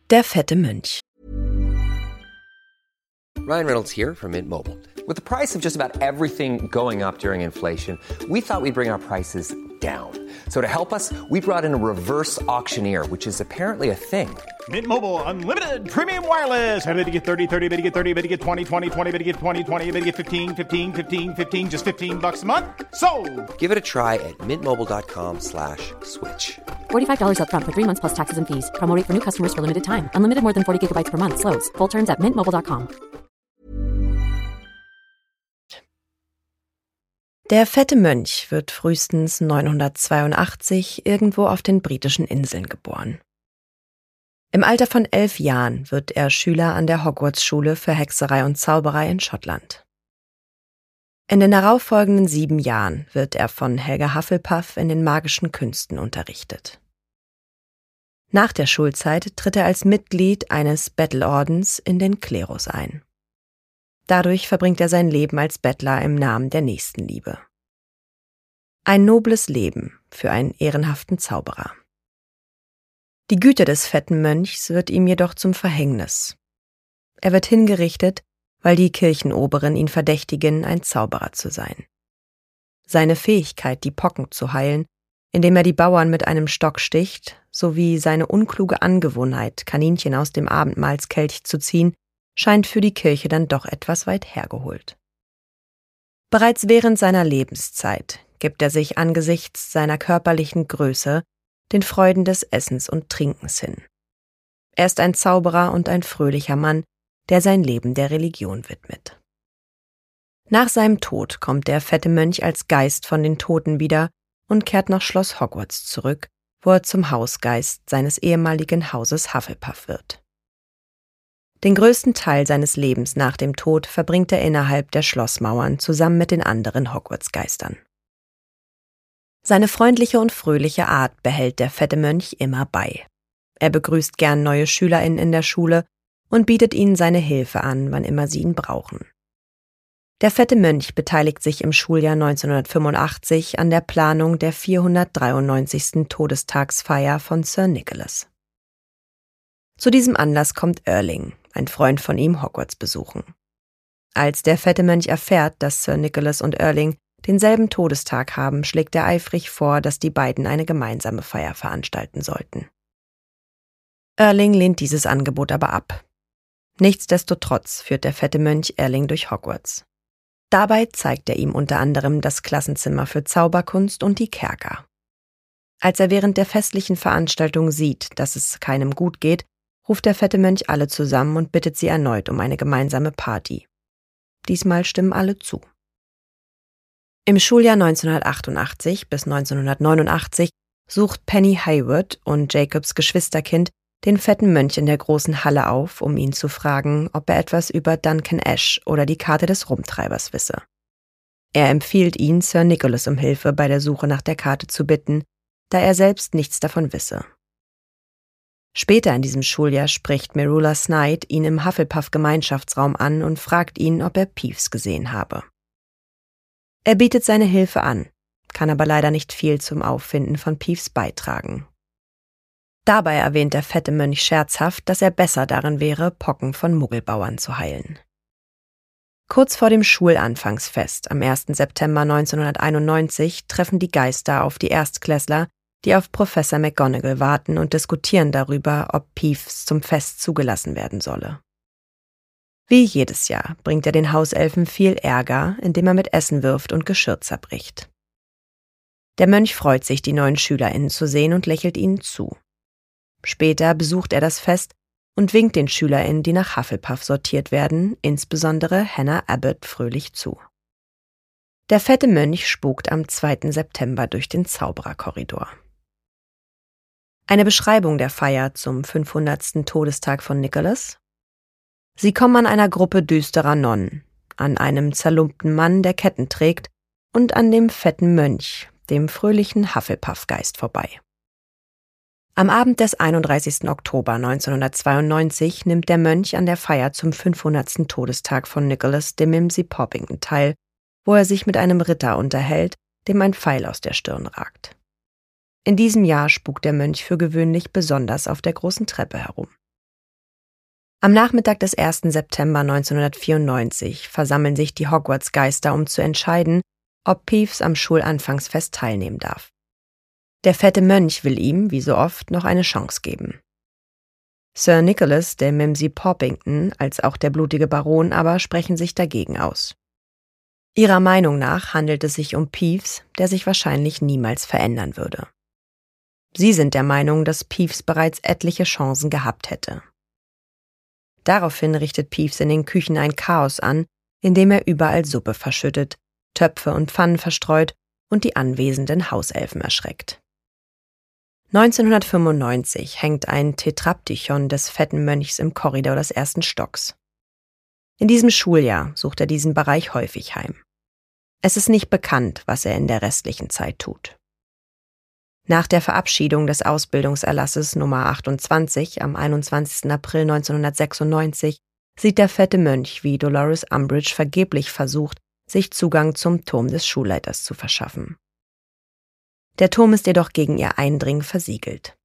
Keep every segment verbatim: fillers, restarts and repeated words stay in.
Der fette Mönch. Ryan Reynolds here from Mint Mobile. With the price of just about everything going up during inflation, we thought we'd bring our prices down. So to help us, we brought in a reverse auctioneer, which is apparently a thing. Mint Mobile Unlimited Premium Wireless. How to get thirty, thirty, how to get thirty, how to get twenty, twenty, twenty, how to get twenty, twenty, how to get fifteen, fifteen, fifteen, fifteen, just fifteen bucks a month? Sold! Give it a try at mintmobile.com slash switch. forty-five dollars up front for three months plus taxes and fees. Promo rate for new customers for limited time. Unlimited more than forty gigabytes per month. Slows full terms at mint mobile dot com. Der fette Mönch wird frühestens neunhundertzweiundachtzig irgendwo auf den britischen Inseln geboren. Im Alter von elf Jahren wird er Schüler an der Hogwarts-Schule für Hexerei und Zauberei in Schottland. In den darauffolgenden sieben Jahren wird er von Helga Hufflepuff in den magischen Künsten unterrichtet. Nach der Schulzeit tritt er als Mitglied eines Bettelordens in den Klerus ein. Dadurch verbringt er sein Leben als Bettler im Namen der Nächstenliebe. Ein nobles Leben für einen ehrenhaften Zauberer. Die Güte des fetten Mönchs wird ihm jedoch zum Verhängnis. Er wird hingerichtet, weil die Kirchenoberen ihn verdächtigen, ein Zauberer zu sein. Seine Fähigkeit, die Pocken zu heilen, indem er die Bauern mit einem Stock sticht, sowie seine unkluge Angewohnheit, Kaninchen aus dem Abendmahlskelch zu ziehen, scheint für die Kirche dann doch etwas weit hergeholt. Bereits während seiner Lebenszeit gibt er sich angesichts seiner körperlichen Größe den Freuden des Essens und Trinkens hin. Er ist ein Zauberer und ein fröhlicher Mann, der sein Leben der Religion widmet. Nach seinem Tod kommt der fette Mönch als Geist von den Toten wieder und kehrt nach Schloss Hogwarts zurück, wo er zum Hausgeist seines ehemaligen Hauses Hufflepuff wird. Den größten Teil seines Lebens nach dem Tod verbringt er innerhalb der Schlossmauern zusammen mit den anderen Hogwarts-Geistern. Seine freundliche und fröhliche Art behält der fette Mönch immer bei. Er begrüßt gern neue SchülerInnen in der Schule und bietet ihnen seine Hilfe an, wann immer sie ihn brauchen. Der fette Mönch beteiligt sich im Schuljahr neunzehnhundertfünfundachtzig an der Planung der vierhundertdreiundneunzigsten Todestagsfeier von Sir Nicholas. Zu diesem Anlass kommt Erling, ein Freund von ihm, Hogwarts besuchen. Als der fette Mönch erfährt, dass Sir Nicholas und Erling denselben Todestag haben, schlägt er eifrig vor, dass die beiden eine gemeinsame Feier veranstalten sollten. Erling lehnt dieses Angebot aber ab. Nichtsdestotrotz führt der fette Mönch Erling durch Hogwarts. Dabei zeigt er ihm unter anderem das Klassenzimmer für Zauberkunst und die Kerker. Als er während der festlichen Veranstaltung sieht, dass es keinem gut geht, ruft der fette Mönch alle zusammen und bittet sie erneut um eine gemeinsame Party. Diesmal stimmen alle zu. Im Schuljahr neunzehnhundertachtundachtzig bis neunzehnhundertneunundachtzig sucht Penny Hayward und Jacobs Geschwisterkind den fetten Mönch in der großen Halle auf, um ihn zu fragen, ob er etwas über Duncan Ash oder die Karte des Rumtreibers wisse. Er empfiehlt ihn, Sir Nicholas um Hilfe bei der Suche nach der Karte zu bitten, da er selbst nichts davon wisse. Später in diesem Schuljahr spricht Merula Snyde ihn im Hufflepuff-Gemeinschaftsraum an und fragt ihn, ob er Peeves gesehen habe. Er bietet seine Hilfe an, kann aber leider nicht viel zum Auffinden von Peeves beitragen. Dabei erwähnt der fette Mönch scherzhaft, dass er besser darin wäre, Pocken von Muggelbauern zu heilen. Kurz vor dem Schulanfangsfest am ersten September neunzehnhunderteinundneunzig treffen die Geister auf die Erstklässler, die auf Professor McGonagall warten und diskutieren darüber, ob Peeves zum Fest zugelassen werden solle. Wie jedes Jahr bringt er den Hauselfen viel Ärger, indem er mit Essen wirft und Geschirr zerbricht. Der Mönch freut sich, die neuen SchülerInnen zu sehen und lächelt ihnen zu. Später besucht er das Fest und winkt den SchülerInnen, die nach Hufflepuff sortiert werden, insbesondere Hannah Abbott, fröhlich zu. Der fette Mönch spukt am zweiten September durch den Zaubererkorridor. Eine Beschreibung der Feier zum fünfhundertsten Todestag von Nicholas. Sie kommen an einer Gruppe düsterer Nonnen, an einem zerlumpten Mann, der Ketten trägt, und an dem fetten Mönch, dem fröhlichen Hufflepuff-Geist, vorbei. Am Abend des einunddreißigsten Oktober neunzehnhundertzweiundneunzig nimmt der Mönch an der Feier zum fünfhundertsten Todestag von Nicholas de Mimsy Poppington teil, wo er sich mit einem Ritter unterhält, dem ein Pfeil aus der Stirn ragt. In diesem Jahr spukt der Mönch für gewöhnlich besonders auf der großen Treppe herum. Am Nachmittag des ersten September neunzehnhundertvierundneunzig versammeln sich die Hogwarts-Geister, um zu entscheiden, ob Peeves am Schulanfangsfest teilnehmen darf. Der fette Mönch will ihm, wie so oft, noch eine Chance geben. Sir Nicholas, der Mimsy Porpington, als auch der blutige Baron aber sprechen sich dagegen aus. Ihrer Meinung nach handelt es sich um Peeves, der sich wahrscheinlich niemals verändern würde. Sie sind der Meinung, dass Peeves bereits etliche Chancen gehabt hätte. Daraufhin richtet Peeves in den Küchen ein Chaos an, indem er überall Suppe verschüttet, Töpfe und Pfannen verstreut und die anwesenden Hauselfen erschreckt. neunzehnhundertfünfundneunzig hängt ein Tetraptychon des fetten Mönchs im Korridor des ersten Stocks. In diesem Schuljahr sucht er diesen Bereich häufig heim. Es ist nicht bekannt, was er in der restlichen Zeit tut. Nach der Verabschiedung des Ausbildungserlasses Nummer achtundzwanzig am einundzwanzigsten April neunzehnhundertsechsundneunzig sieht der fette Mönch, wie Dolores Umbridge vergeblich versucht, sich Zugang zum Turm des Schulleiters zu verschaffen. Der Turm ist jedoch gegen ihr Eindringen versiegelt.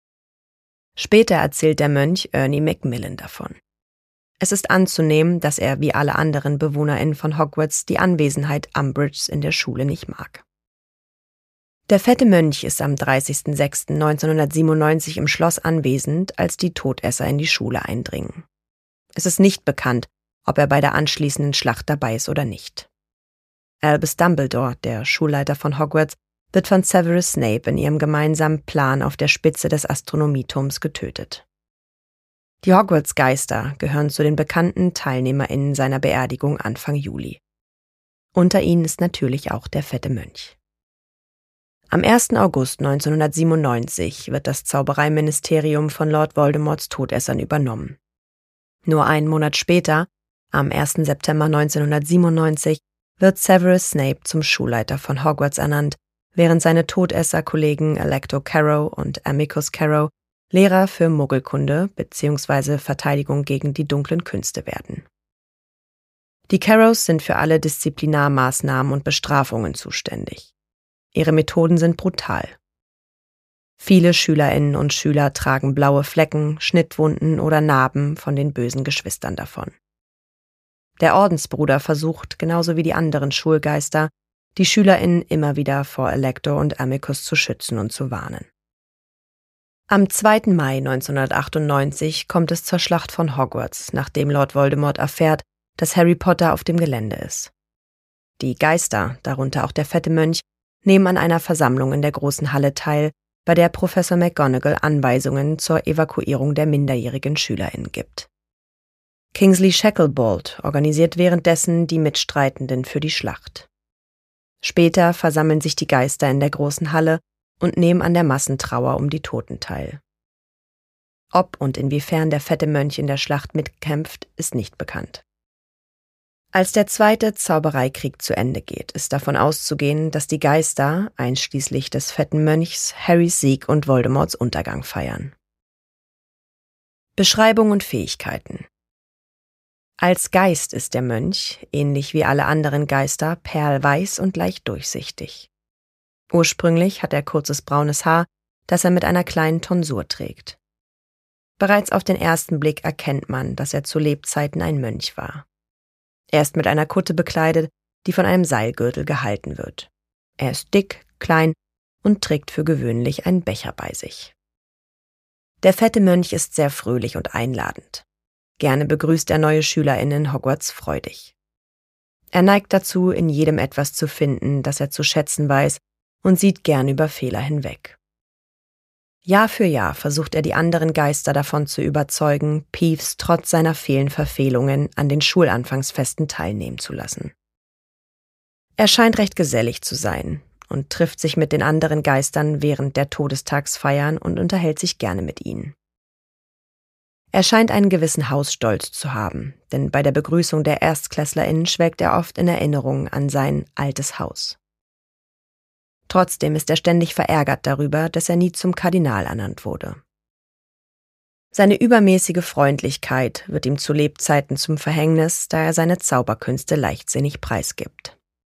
Später erzählt der Mönch Ernie Macmillan davon. Es ist anzunehmen, dass er wie alle anderen BewohnerInnen von Hogwarts die Anwesenheit Umbridges in der Schule nicht mag. Der fette Mönch ist am dreißigsten sechsten neunzehnhundertsiebenundneunzig im Schloss anwesend, als die Todesser in die Schule eindringen. Es ist nicht bekannt, ob er bei der anschließenden Schlacht dabei ist oder nicht. Albus Dumbledore, der Schulleiter von Hogwarts, wird von Severus Snape in ihrem gemeinsamen Plan auf der Spitze des Astronomieturms getötet. Die Hogwarts-Geister gehören zu den bekannten TeilnehmerInnen seiner Beerdigung Anfang Juli. Unter ihnen ist natürlich auch der fette Mönch. Am ersten August neunzehnhundertsiebenundneunzig wird das Zaubereiministerium von Lord Voldemorts Todessern übernommen. Nur einen Monat später, am ersten September neunzehnhundertsiebenundneunzig, wird Severus Snape zum Schulleiter von Hogwarts ernannt, während seine Todesser-Kollegen Alecto Carrow und Amicus Carrow Lehrer für Muggelkunde bzw. Verteidigung gegen die dunklen Künste werden. Die Carrows sind für alle Disziplinarmaßnahmen und Bestrafungen zuständig. Ihre Methoden sind brutal. Viele Schülerinnen und Schüler tragen blaue Flecken, Schnittwunden oder Narben von den bösen Geschwistern davon. Der Ordensbruder versucht, genauso wie die anderen Schulgeister, die SchülerInnen immer wieder vor Alecto und Amicus zu schützen und zu warnen. Am zweiten Mai neunzehnhundertachtundneunzig kommt es zur Schlacht von Hogwarts, nachdem Lord Voldemort erfährt, dass Harry Potter auf dem Gelände ist. Die Geister, darunter auch der fette Mönch, nehmen an einer Versammlung in der großen Halle teil, bei der Professor McGonagall Anweisungen zur Evakuierung der minderjährigen SchülerInnen gibt. Kingsley Shacklebolt organisiert währenddessen die Mitstreitenden für die Schlacht. Später versammeln sich die Geister in der großen Halle und nehmen an der Massentrauer um die Toten teil. Ob und inwiefern der fette Mönch in der Schlacht mitkämpft, ist nicht bekannt. Als der zweite Zaubereikrieg zu Ende geht, ist davon auszugehen, dass die Geister, einschließlich des fetten Mönchs, Harrys Sieg und Voldemorts Untergang feiern. Beschreibung und Fähigkeiten. Als Geist ist der Mönch, ähnlich wie alle anderen Geister, perlweiß und leicht durchsichtig. Ursprünglich hat er kurzes braunes Haar, das er mit einer kleinen Tonsur trägt. Bereits auf den ersten Blick erkennt man, dass er zu Lebzeiten ein Mönch war. Er ist mit einer Kutte bekleidet, die von einem Seilgürtel gehalten wird. Er ist dick, klein und trägt für gewöhnlich einen Becher bei sich. Der fette Mönch ist sehr fröhlich und einladend. Gerne begrüßt er neue SchülerInnen Hogwarts freudig. Er neigt dazu, in jedem etwas zu finden, das er zu schätzen weiß, und sieht gern über Fehler hinweg. Jahr für Jahr versucht er die anderen Geister davon zu überzeugen, Peeves trotz seiner vielen Verfehlungen an den Schulanfangsfesten teilnehmen zu lassen. Er scheint recht gesellig zu sein und trifft sich mit den anderen Geistern während der Todestagsfeiern und unterhält sich gerne mit ihnen. Er scheint einen gewissen Hausstolz zu haben, denn bei der Begrüßung der ErstklässlerInnen schwelgt er oft in Erinnerung an sein altes Haus. Trotzdem ist er ständig verärgert darüber, dass er nie zum Kardinal ernannt wurde. Seine übermäßige Freundlichkeit wird ihm zu Lebzeiten zum Verhängnis, da er seine Zauberkünste leichtsinnig preisgibt.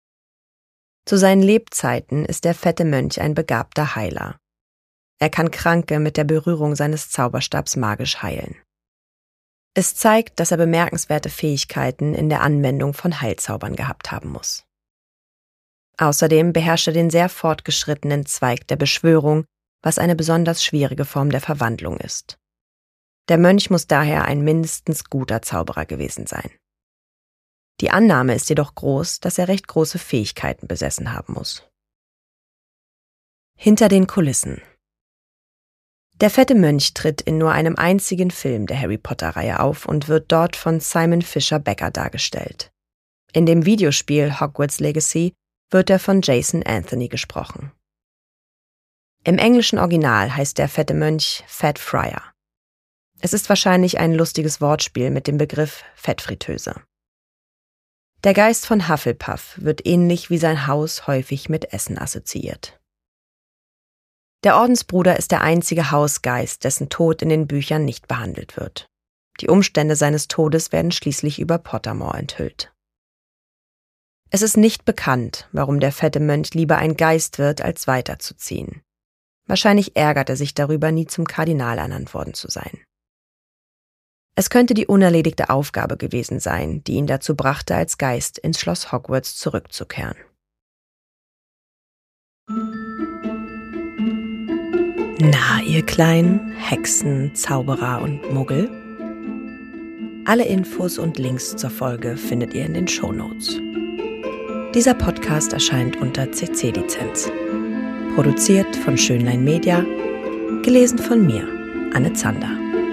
Zu seinen Lebzeiten ist der fette Mönch ein begabter Heiler. Er kann Kranke mit der Berührung seines Zauberstabs magisch heilen. Es zeigt, dass er bemerkenswerte Fähigkeiten in der Anwendung von Heilzaubern gehabt haben muss. Außerdem beherrscht er den sehr fortgeschrittenen Zweig der Beschwörung, was eine besonders schwierige Form der Verwandlung ist. Der Mönch muss daher ein mindestens guter Zauberer gewesen sein. Die Annahme ist jedoch groß, dass er recht große Fähigkeiten besessen haben muss. Hinter den Kulissen. Der fette Mönch tritt in nur einem einzigen Film der Harry-Potter-Reihe auf und wird dort von Simon Fisher Becker dargestellt. In dem Videospiel Hogwarts Legacy wird er von Jason Anthony gesprochen. Im englischen Original heißt der fette Mönch Fat Friar. Es ist wahrscheinlich ein lustiges Wortspiel mit dem Begriff Fettfritteuse. Der Geist von Hufflepuff wird ähnlich wie sein Haus häufig mit Essen assoziiert. Der Ordensbruder ist der einzige Hausgeist, dessen Tod in den Büchern nicht behandelt wird. Die Umstände seines Todes werden schließlich über Pottermore enthüllt. Es ist nicht bekannt, warum der fette Mönch lieber ein Geist wird, als weiterzuziehen. Wahrscheinlich ärgert er sich darüber, nie zum Kardinal ernannt worden zu sein. Es könnte die unerledigte Aufgabe gewesen sein, die ihn dazu brachte, als Geist ins Schloss Hogwarts zurückzukehren. Na, ihr kleinen Hexen, Zauberer und Muggel? Alle Infos und Links zur Folge findet ihr in den Shownotes. Dieser Podcast erscheint unter C C-Lizenz. Produziert von Schönlein Media, gelesen von mir, Anne Zander.